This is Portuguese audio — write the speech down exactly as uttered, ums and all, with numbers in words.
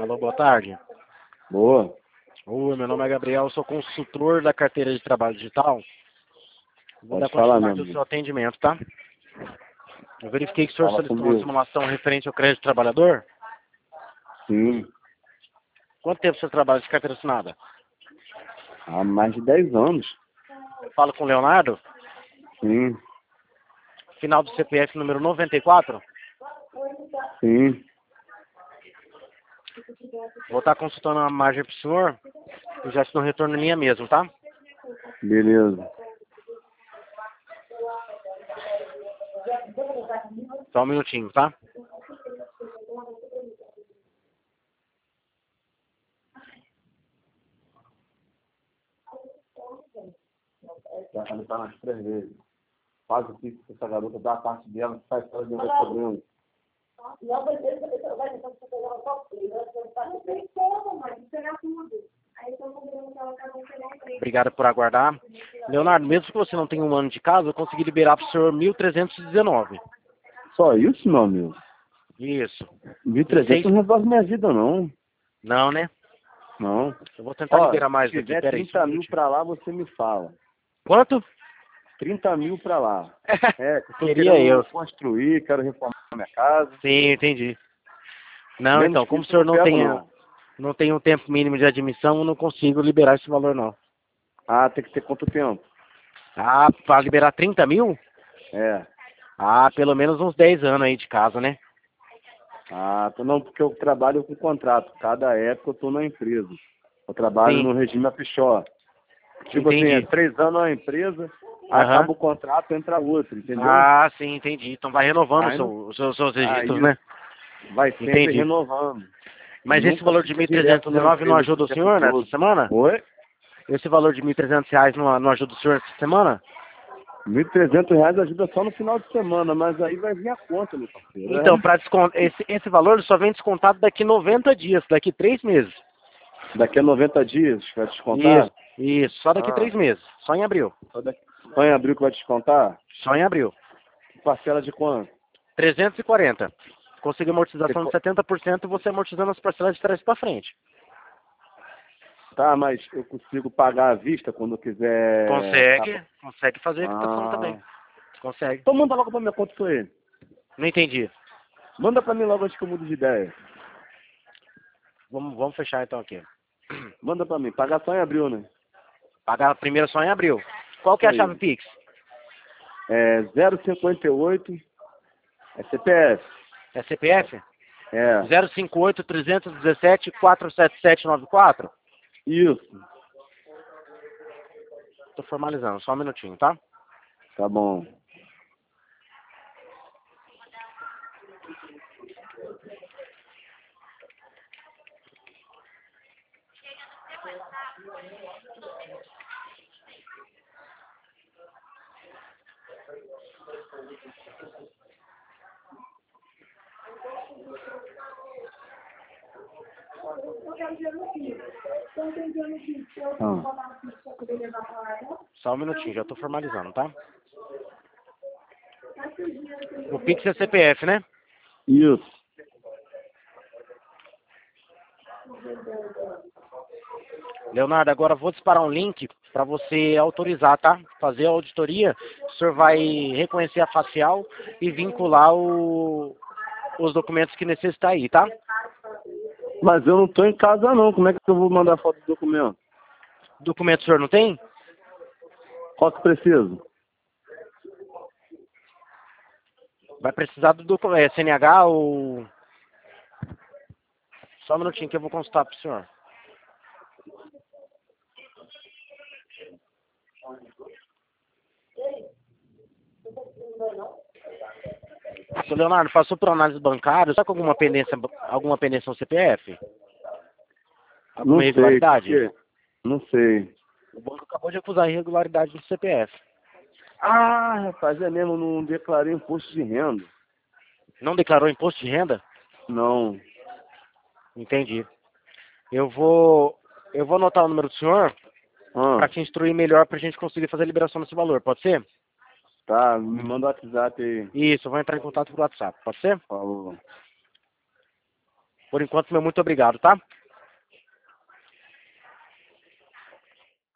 Alô, boa tarde. Boa. Oi, meu nome é Gabriel, sou consultor da carteira de trabalho digital. Vou dar Pode falar, meu continuidade ao amigo. seu atendimento, tá? Eu verifiquei que o senhor Fala solicitou uma comigo. simulação referente ao crédito trabalhador. Sim. Quanto tempo o senhor trabalha de carteira assinada? Há mais de dez anos. Falo com o Leonardo. Sim. Final do C P F número noventa e quatro. Sim. Vou estar consultando a margem para o senhor e já te dou um retorno minha mesmo, tá? Beleza. Só um minutinho, tá? Já vai estar nas três vezes. Faz o que essa garota dá a parte dela, sai fora de onde vai sobrando. Não, mas ele vai tentar pegar uma copinha, não tem como, mas pegar tudo. Aí então vamos colocar cada um pegar um trem. Obrigado por aguardar. Leonardo, mesmo que você não tenha um ano de casa, eu consegui liberar para o senhor mil trezentos e dezenove. Só isso, meu amigo? Isso. mil e trezentos não resolve minha vida, não. Não, né? Não. Eu vou tentar Ó, liberar mais se aqui. tiver Pera aí, trinta mil pra lá, você me fala. Quanto? trinta mil pra lá. É, que eu tô Queria querendo eu. construir, quero reformar minha casa. Sim, entendi. Não, Menos então, que como o isso eu senhor não não pego, tem, não. não tem um tempo mínimo de admissão, eu não consigo liberar esse valor, não. Ah, tem que ter quanto tempo? Ah, para liberar trinta mil? É. Ah, pelo menos uns dez anos aí de casa, né? Ah, tô- não, porque eu trabalho com contrato. Cada época eu tô na empresa. Eu trabalho Sim, no regime Apichó. Tipo assim, é entendi. três anos na empresa, aí Aham. acaba o contrato, entra outro, entendeu? Ah, sim, entendi. Então vai renovando os Aí, não, seus, os seus, seus registros, aí né? vai sempre Entendi. renovando. Mas esse Nunca valor de fica mil trezentos direto e na dezenove não empresa assim, ajuda o o tempo senhor nessa todo. semana? Oi? Esse valor de mil e trezentos reais não, não ajuda o senhor essa semana? mil e trezentos reais ajuda só no final de semana, mas aí vai vir a conta, meu parceiro. Então, É. para descontar, esse, esse valor só vem descontado daqui noventa dias, daqui três meses. Daqui a noventa dias vai descontar? Isso, isso, só daqui Ah, três meses, só em abril. só, daqui... só em abril que vai descontar? Só em abril. Parcela de quanto? trezentos e quarenta. Consegui amortização de Você... setenta por cento, você amortizando as parcelas de trás para frente. Tá, mas eu consigo pagar à vista quando eu quiser. Consegue, consegue fazer a quitação também. Ah. Consegue. Então manda logo pra minha conta isso aí. Não entendi. Manda pra mim logo antes que eu mude de ideia. Vamos, vamos fechar então aqui. Manda pra mim. Pagar só em abril, né? Pagar a primeira só em abril. Qual que é a Isso chave aí. Pix? É zero cinquenta e oito. É C P F. É C P F? É. zero cinco oito, três um sete, quatro sete sete nove quatro? Isso. Tô formalizando, só um minutinho, tá? Tá bom. Ah. Só um minutinho, já tô formalizando, tá? O Pix é C P F, né? Isso. Leonardo, agora eu vou disparar um link para você autorizar, tá? Fazer a auditoria. O senhor vai reconhecer a facial e vincular o, os documentos que necessitar aí, tá? Mas eu não tô em casa não. Como é que eu vou mandar foto do documento? Documento o senhor não tem? Qual que precisa? Vai precisar do documento, é, C N H ou... Só um minutinho que eu vou consultar pro senhor. Seu Leonardo, passou por análise bancária, está com alguma pendência, alguma pendência no C P F? Alguma Não sei. irregularidade? Que... Não sei. O banco acabou de acusar irregularidade no C P F. Ah, rapaz, é mesmo. Não declarei imposto de renda. Não declarou imposto de renda? Não. Entendi. Eu vou, eu vou anotar o número do senhor Ah. para te instruir melhor para a gente conseguir fazer a liberação desse valor, pode ser? Tá, me manda o WhatsApp aí. Isso, eu vou entrar em contato por WhatsApp, pode ser? Falou. Por enquanto, meu muito obrigado, tá?